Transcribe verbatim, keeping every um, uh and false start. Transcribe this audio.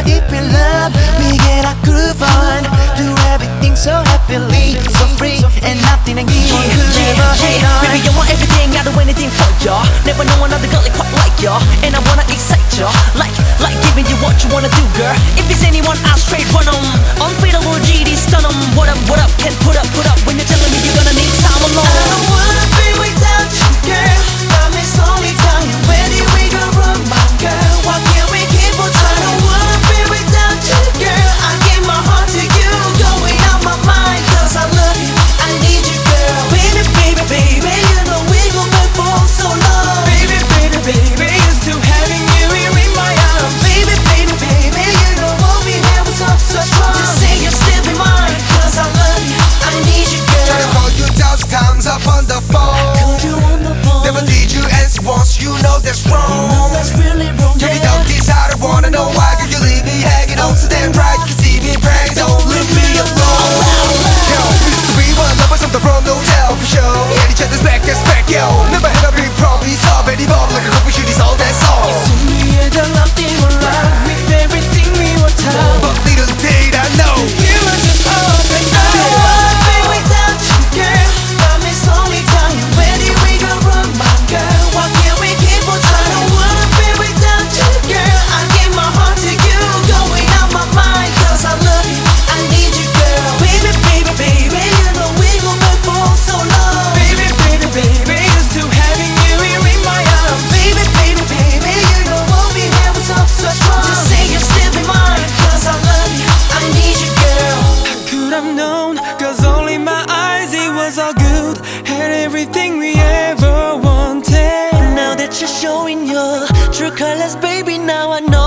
deep in love, we get our groove on. Do everything so happily, so free, and nothing anyone could ever hate on. Baby, I want everything, I'll do anything for ya. Never know another girl quite like ya, and I wanna excite ya, like, like giving you what you wanna do, girl. If it's anyone, I'll straight run 'em. Unfadable G D, stun 'em. What up, what up, can't put up, put up. When you're telling me you're gonna need time alone. I don't wanna be without you, girl. Promise only tell you where did we go wrong, my girl. Why can't we keep on trying? I don't wanna be without you, girl. I give my heart to you, going out my mind, 'cause I love you, I need you, girl. Baby, baby, baby, you know we gon' go for so long. Baby, baby, baby, used to having you here in my arms. Baby, baby, baby, you know what we had was up so strong. Just say you'll still be mine, 'cause I love you, I need you, girl. Try to call you thousand times up on the phone. Called you on the phone. Never did you answer once, you know that's wrong. You know that's really wrong, Tell me yeah. don't this, I don't wanna know why. Could you leave me hanging on so damn right? You can see me praying, don't leave me alone. Yo, we used to be one lovers on the road, no doubt for sure. Get each other's back, that's back, yo. Never had a big problem, we solve any problem like a couple shooties, all that's all. We had a love they were right with everything we were taught. But little did I know You were just up and down. I don't wanna be without you, girl. Promise only tell you where did we go wrong, my girl. Why can't we keep on trying? I don't wanna be without you, girl. I give my heart to you, going out my mind, 'cause I love you, I need you, girl. Baby, baby, baby, you know we gon' go for so long. Baby, baby, baby, used to having you here in my arms. Baby, baby, baby, you know what we had was up so strong. Just say you'll still be mine, 'cause I love you, I need you, girl. How could I've known? 'Cause only my eyes, it was all good. Had everything we ever wanted. Now that you're showing your true colors, baby, now I know